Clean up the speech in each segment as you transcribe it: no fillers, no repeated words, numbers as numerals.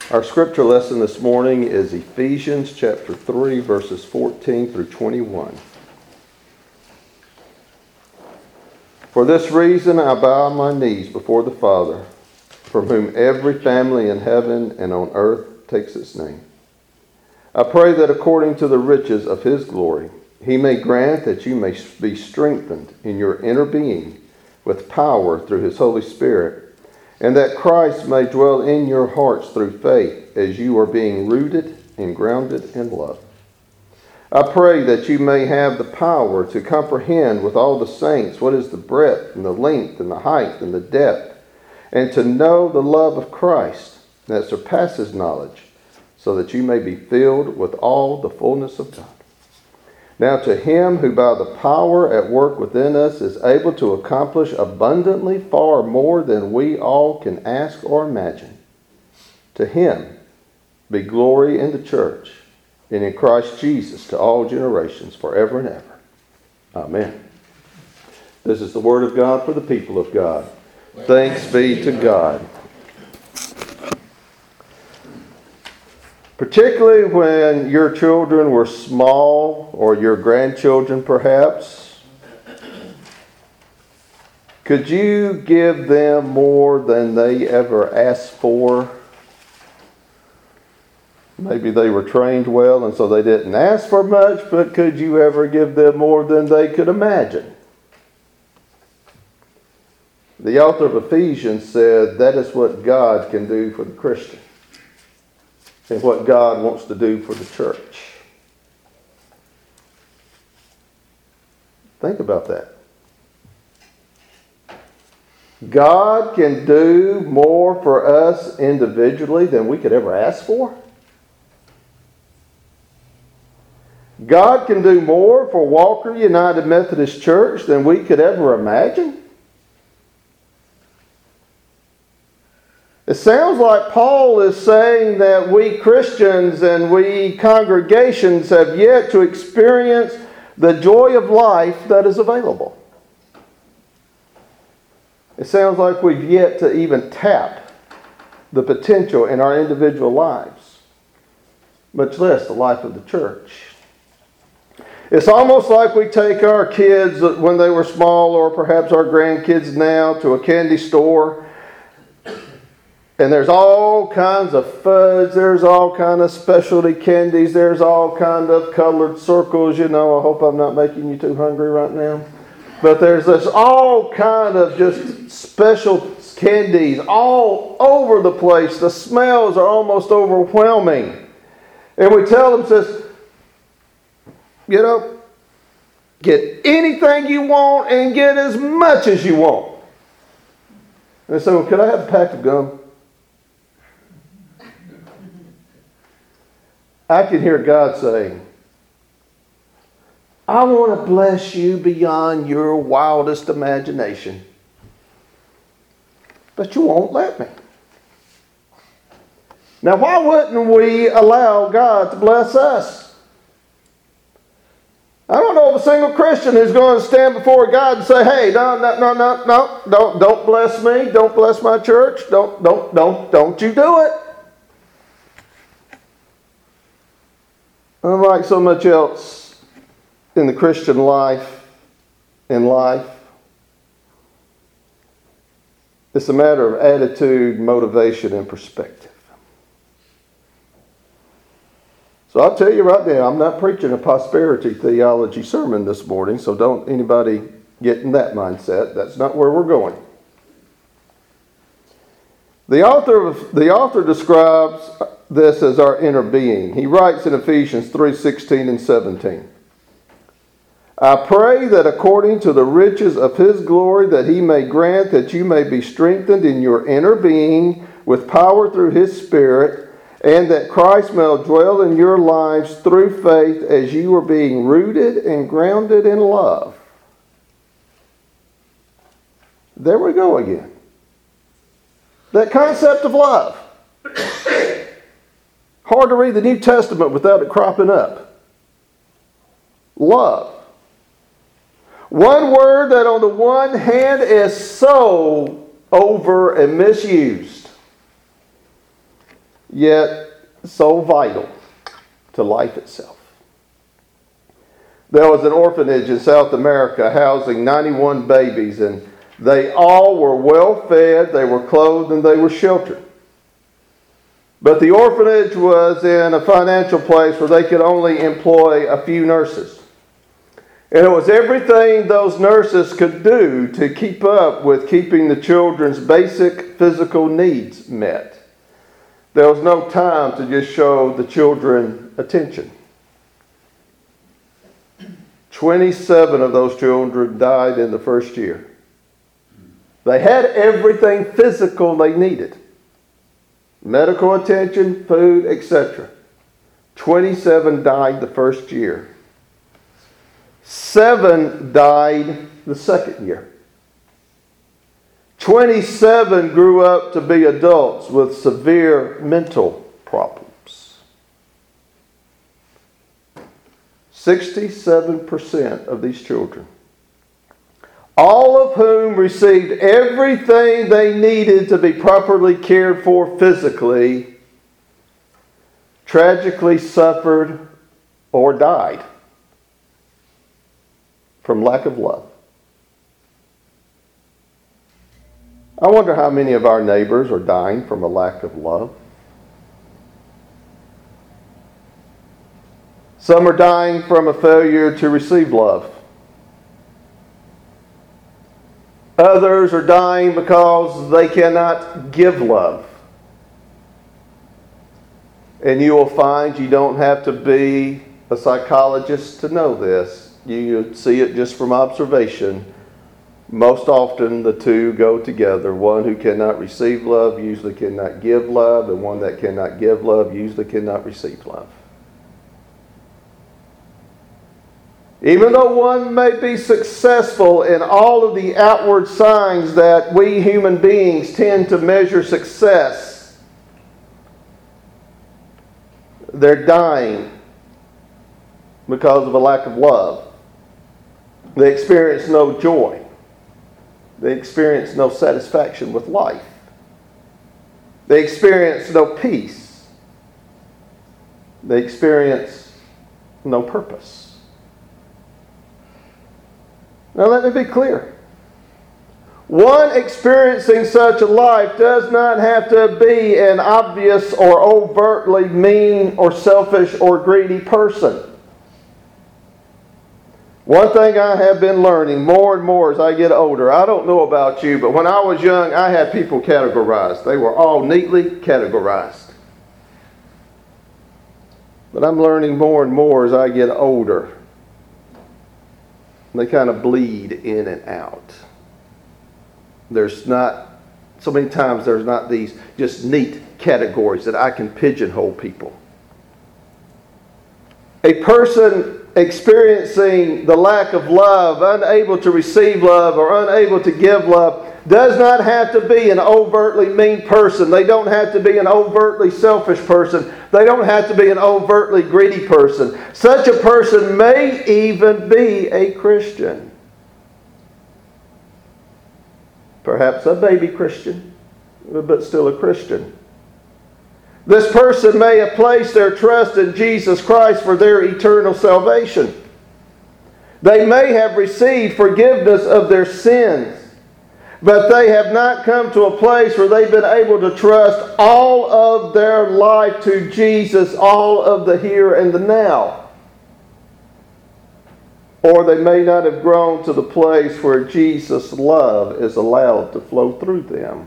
Our scripture lesson this morning is Ephesians chapter 3, verses 14 through 21. For this reason I bow my knees before the Father, from whom every family in heaven and on earth takes its name. I pray that according to the riches of his glory, he may grant that you may be strengthened in your inner being with power through his Holy Spirit, and that Christ may dwell in your hearts through faith as you are being rooted and grounded in love. I pray that you may have the power to comprehend with all the saints what is the breadth and the length and the height and the depth, and to know the love of Christ that surpasses knowledge, so that you may be filled with all the fullness of God. Now to him who by the power at work within us is able to accomplish abundantly far more than we all can ask or imagine, to him be glory in the church and in Christ Jesus to all generations forever and ever. Amen. This is the word of God for the people of God. Thanks be to God. Particularly when your children were small, or your grandchildren perhaps, could you give them more than they ever asked for? Maybe they were trained well and so they didn't ask for much, but could you ever give them more than they could imagine? The author of Ephesians said that is what God can do for the Christian, and what God wants to do for the church. Think about that. God can do more for us individually than we could ever ask for. God can do more for Walker United Methodist Church than we could ever imagine. It sounds like Paul is saying that we Christians and we congregations have yet to experience the joy of life that is available. It sounds like we've yet to even tap the potential in our individual lives, much less the life of the church. It's almost like we take our kids when they were small, or perhaps our grandkids now, to a candy store. And there's all kinds of fudge, there's all kinds of specialty candies, there's all kinds of colored circles. You know, I hope I'm not making you too hungry right now. But there's this all kind of just special candies all over the place. The smells are almost overwhelming. And we tell them, says, you know, get anything you want and get as much as you want. And they say, well, could I have a pack of gum? I can hear God saying, I want to bless you beyond your wildest imagination, but you won't let me. Now, why wouldn't we allow God to bless us? I don't know of a single Christian who's going to stand before God and say, hey, no, don't bless me, don't bless my church, don't you do it. Unlike so much else in the Christian life, it's a matter of attitude, motivation, and perspective. So I'll tell you right now, I'm not preaching a prosperity theology sermon this morning, so don't anybody get in that mindset. That's not where we're going. The author describes this as our inner being. He writes in Ephesians 3:16 and 17. I pray that according to the riches of his glory that he may grant that you may be strengthened in your inner being with power through his Spirit, and that Christ may dwell in your lives through faith as you are being rooted and grounded in love. There we go again. That concept of love. Hard to read the New Testament without it cropping up. Love. One word that on the one hand is so over and misused. yet so vital to life itself. There was an orphanage in South America housing 91 babies, and they all were well fed, they were clothed, and they were sheltered. But the orphanage was in a financial place where they could only employ a few nurses. And it was everything those nurses could do to keep up with keeping the children's basic physical needs met. There was no time to just show the children attention. 27 of those children died in the first year. They had everything physical they needed. Medical attention, food, etc. 27 died the first year. 7 died the second year. 27 grew up to be adults with severe mental problems. 67% of these children, all of whom received everything they needed to be properly cared for physically, tragically suffered or died from lack of love. I wonder how many of our neighbors are dying from a lack of love. Some are dying from a failure to receive love. Others are dying because they cannot give love. And you will find you don't have to be a psychologist to know this. You see it just from observation. Most often the two go together. One who cannot receive love usually cannot give love, and one that cannot give love usually cannot receive love. Even though one may be successful in all of the outward signs that we human beings tend to measure success, they're dying because of a lack of love. They experience no joy. They experience no satisfaction with life. They experience no peace. They experience no purpose. Now let me be clear. One experiencing such a life does not have to be an obvious or overtly mean or selfish or greedy person. One thing I have been learning more and more as I get older, I don't know about you, but when I was young, I had people categorized. They were all neatly categorized. But I'm learning more and more as I get older. They kind of bleed in and out. There's not, so many times there's not these just neat categories that I can pigeonhole people. A person experiencing the lack of love, unable to receive love or unable to give love, does not have to be an overtly mean person. They don't have to be an overtly selfish person. They don't have to be an overtly greedy person. Such a person may even be a Christian. Perhaps a baby Christian, but still a Christian. This person may have placed their trust in Jesus Christ for their eternal salvation. They may have received forgiveness of their sins, but they have not come to a place where they've been able to trust all of their life to Jesus, all of the here and the now. Or they may not have grown to the place where Jesus' love is allowed to flow through them.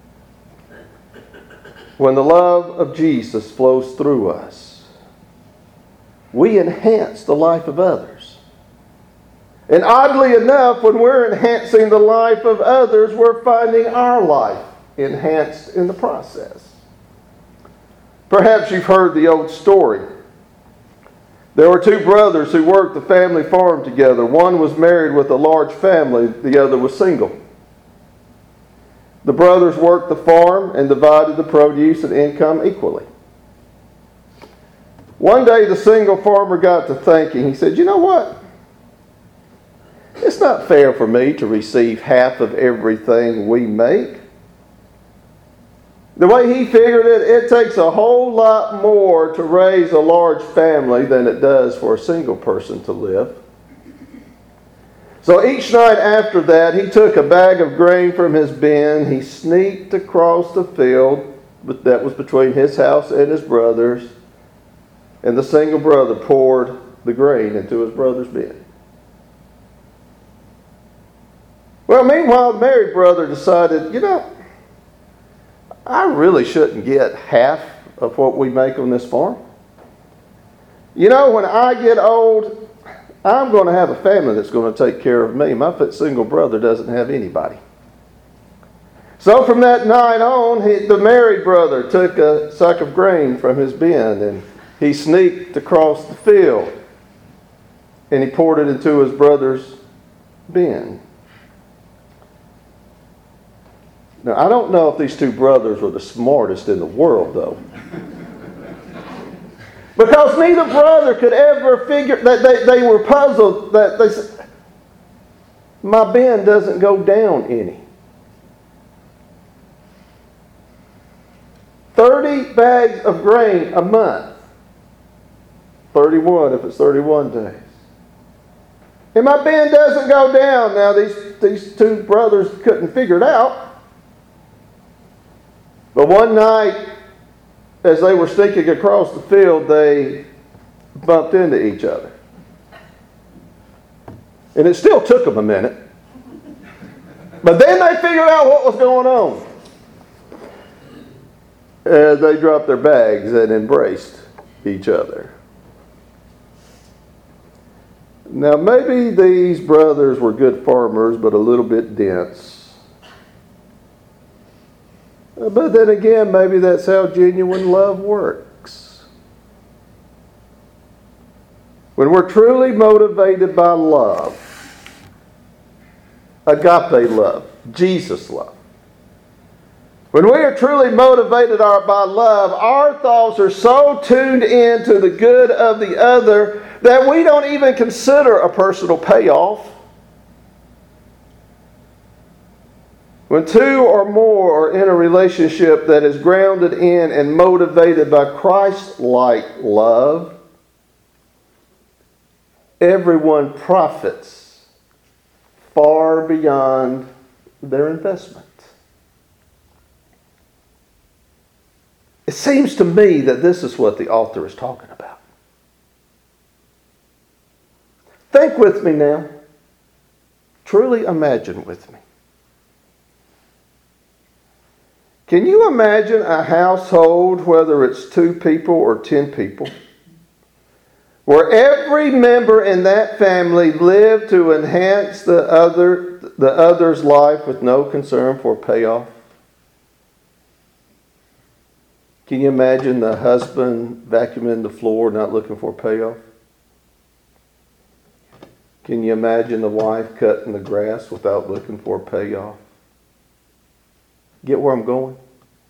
When the love of Jesus flows through us, we enhance the life of others. And oddly enough, when we're enhancing the life of others, we're finding our life enhanced in the process. Perhaps you've heard the old story. There were two brothers who worked the family farm together. One was married with a large family, the other was single. The brothers worked the farm and divided the produce and income equally. One day the single farmer got to thinking. He said, "You know what? It's not fair for me to receive half of everything we make. The way he figured it, it takes a whole lot more to raise a large family than it does for a single person to live. So each night after that, he took a bag of grain from his bin. He sneaked across the field that was between his house and his brother's. And the single brother poured the grain into his brother's bin. Well, meanwhile, the married brother decided, I really shouldn't get half of what we make on this farm. When I get old, I'm going to have a family that's going to take care of me. My single brother doesn't have anybody. So from that night on, the married brother took a sack of grain from his bin and he sneaked across the field and he poured it into his brother's bin. Now, I don't know if these two brothers were the smartest in the world, though. Because neither brother could ever figure, that they were puzzled, that they said, my bin doesn't go down any. 30 bags of grain a month. 31 if it's 31 days. And my bin doesn't go down. Now, these two brothers couldn't figure it out. But one night, as they were sneaking across the field, they bumped into each other. And it still took them a minute. But then they figured out what was going on. As they dropped their bags and embraced each other. Now, maybe these brothers were good farmers, but a little bit dense. But then again, maybe that's how genuine love works. When we're truly motivated by love, agape love, Jesus love. When we are truly motivated by love, our thoughts are so tuned in to the good of the other that we don't even consider a personal payoff. When two or more are in a relationship that is grounded in and motivated by Christ-like love, everyone profits far beyond their investment. It seems to me that this is what the author is talking about. Think with me now. Truly imagine with me. Can you imagine a household, whether it's 2 people or 10 people, where every member in that family lived to enhance the other's life with no concern for payoff? Can you imagine the husband vacuuming the floor, not looking for payoff? Can you imagine the wife cutting the grass without looking for payoff? Get where I'm going?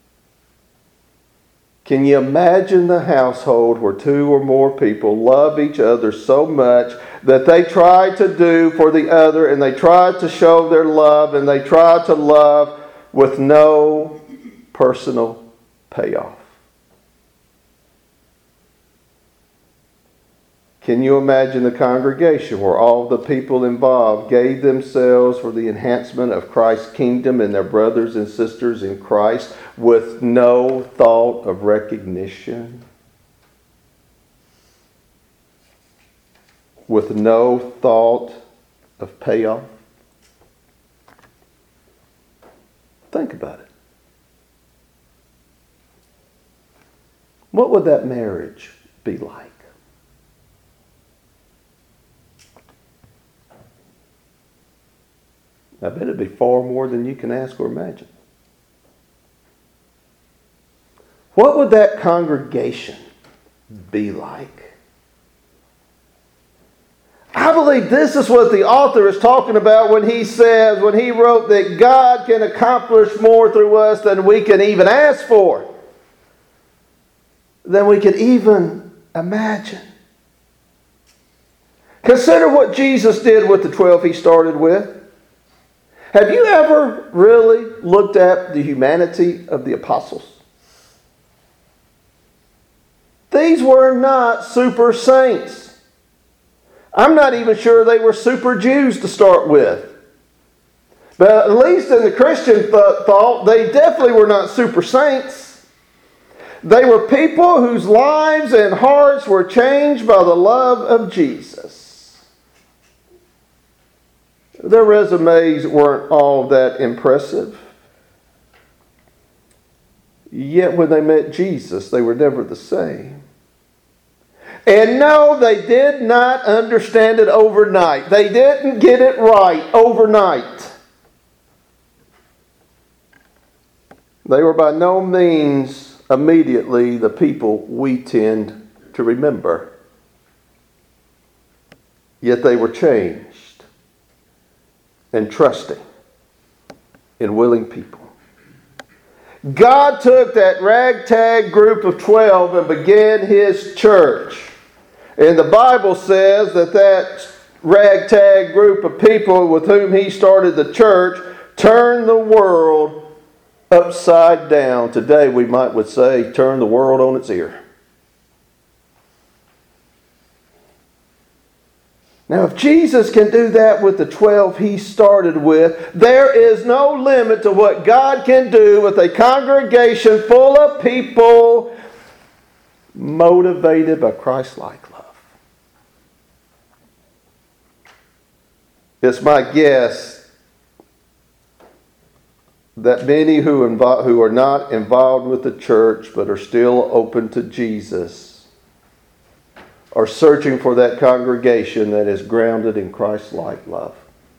Can you imagine the household where 2 or more people love each other so much that they try to do for the other and they try to show their love and they try to love with no personal payoff? Can you imagine the congregation where all the people involved gave themselves for the enhancement of Christ's kingdom and their brothers and sisters in Christ with no thought of recognition? With no thought of payoff? Think about it. What would that marriage be like? I bet it'd be far more than you can ask or imagine. What would that congregation be like? I believe this is what the author is talking about when he wrote that God can accomplish more through us than we can even ask for, than we can even imagine. Consider what Jesus did with the 12 he started with. Have you ever really looked at the humanity of the apostles? These were not super saints. I'm not even sure they were super Jews to start with. But at least in the Christian thought, they definitely were not super saints. They were people whose lives and hearts were changed by the love of Jesus. Their resumes weren't all that impressive. Yet when they met Jesus, they were never the same. And no, they did not understand it overnight. They didn't get it right overnight. They were by no means immediately the people we tend to remember. Yet they were changed and trusting and willing people. God took that ragtag group of 12 and began His church. And the Bible says that ragtag group of people with whom He started the church turned the world upside down. Today we would say turn the world on its ear. Now, if Jesus can do that with the 12 He started with, there is no limit to what God can do with a congregation full of people motivated by Christ-like love. It's my guess that many who are not involved with the church but are still open to Jesus are searching for that congregation that is grounded in Christ-like love.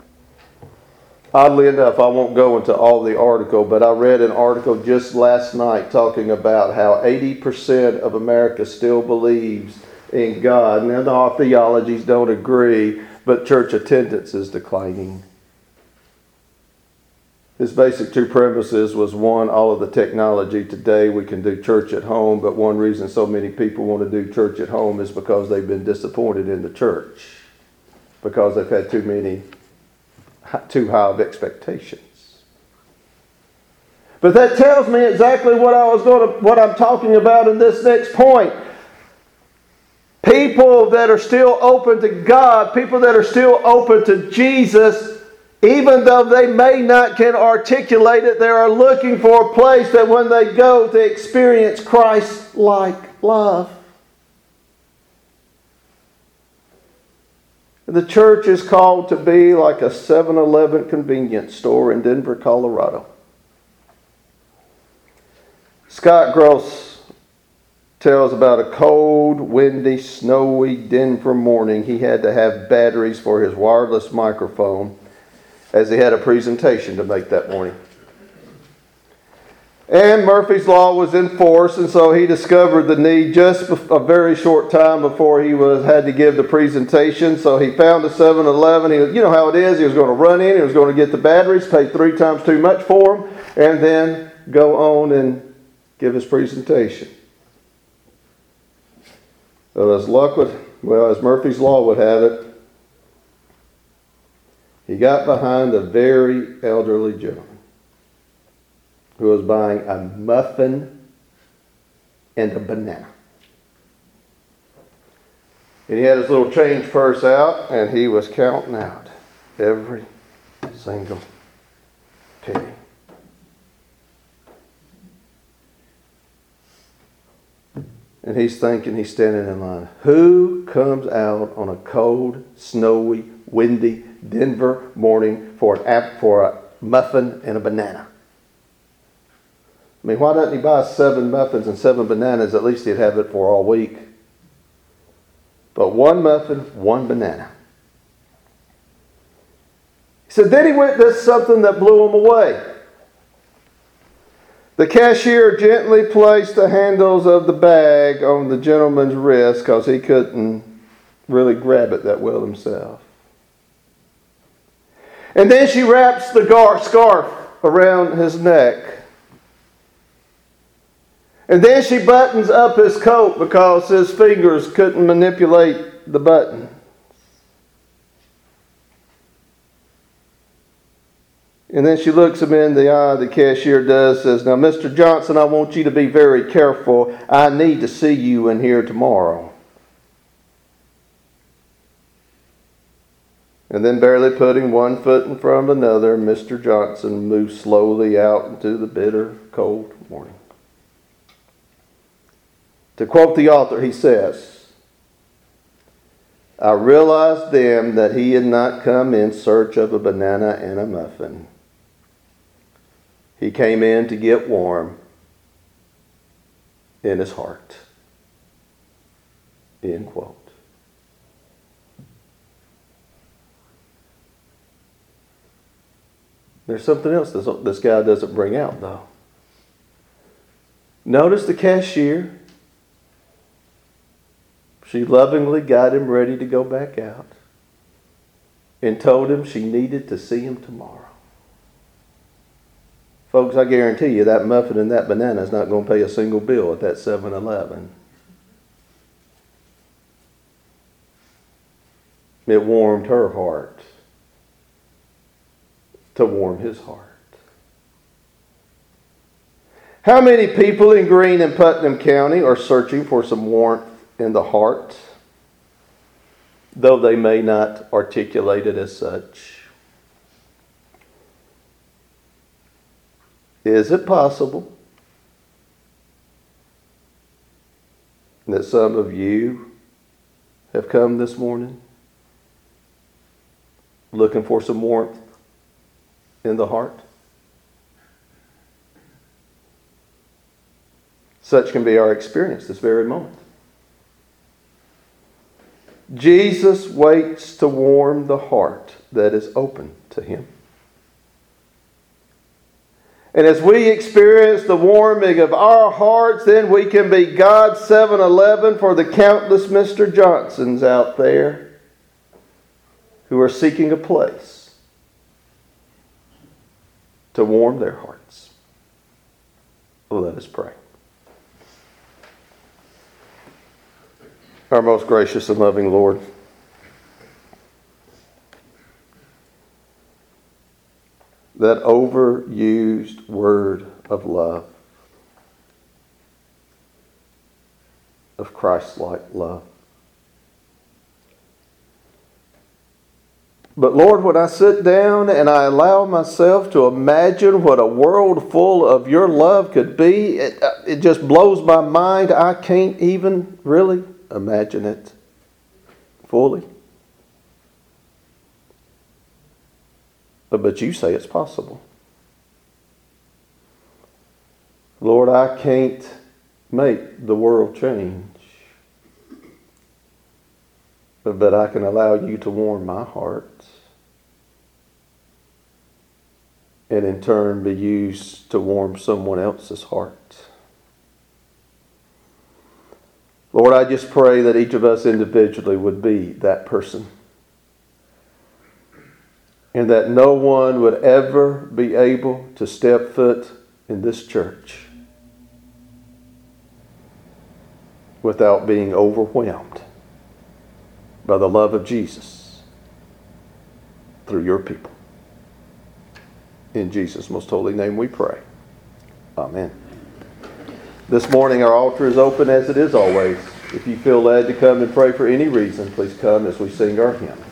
Oddly enough, I won't go into all the article, but I read an article just last night talking about how 80% of America still believes in God. Now, our theologies don't agree, but church attendance is declining. His basic two premises was, one, all of the technology today, we can do church at home, but one reason so many people want to do church at home is because they've been disappointed in the church, because they've had too high of expectations. But that tells me exactly what I'm talking about in this next point. People that are still open to God, people that are still open to Jesus, even though they may not can articulate it, they are looking for a place that when they go to experience Christ-like love. The church is called to be like a 7-Eleven convenience store in Denver, Colorado. Scott Gross tells about a cold, windy, snowy Denver morning. He had to have batteries for his wireless microphone as he had a presentation to make that morning. And Murphy's Law was in force, and so he discovered the need just a very short time before he had to give the presentation. So he found a 7-Eleven. You know how it is. He was going to run in. He was going to get the batteries, pay 3 times too much for them, and then go on and give his presentation. So as Murphy's Law would have it, he got behind a very elderly gentleman who was buying a muffin and a banana. And he had his little change purse out, and he was counting out every single penny. And he's thinking, he's standing in line, who comes out on a cold, snowy, windy Denver morning for a muffin and a banana? I mean, why doesn't he buy 7 muffins and 7 bananas? At least he'd have it for all week. But 1 muffin, 1 banana. He said, then he witnessed something that blew him away. The cashier gently placed the handles of the bag on the gentleman's wrist because he couldn't really grab it that well himself. And then she wraps the scarf around his neck. And then she buttons up his coat because his fingers couldn't manipulate the button. And then she looks him in the eye, the cashier does, says, "Now, Mr. Johnson, I want you to be very careful. I need to see you in here tomorrow." And then, barely putting one foot in front of another, Mr. Johnson moves slowly out into the bitter, cold morning. To quote the author, he says, "I realized then that he had not come in search of a banana and a muffin. He came in to get warm in his heart." End quote. There's something else this guy doesn't bring out, though. Notice the cashier. She lovingly got him ready to go back out and told him she needed to see him tomorrow. Folks, I guarantee you that muffin and that banana is not going to pay a single bill at that 7-Eleven. It warmed her heart to warm his heart. How many people in Greene and Putnam County are searching for some warmth in the heart, though they may not articulate it as such? Is it possible that some of you have come this morning looking for some warmth in the heart? Such can be our experience this very moment. Jesus waits to warm the heart that is open to Him. And as we experience the warming of our hearts, then we can be God's 7-Eleven for the countless Mr. Johnsons out there who are seeking a place to warm their hearts. Well, let us pray. Our most gracious and loving Lord, that overused word of love, of Christ-like love. But Lord, when I sit down and I allow myself to imagine what a world full of your love could be, it just blows my mind. I can't even really imagine it fully. But you say it's possible. Lord, I can't make the world change, but I can allow you to warm my heart and in turn be used to warm someone else's heart. Lord, I just pray that each of us individually would be that person, and that no one would ever be able to step foot in this church without being overwhelmed by the love of Jesus through your people. In Jesus' most holy name we pray. Amen. This morning our altar is open as it is always. If you feel led to come and pray for any reason, please come as we sing our hymn.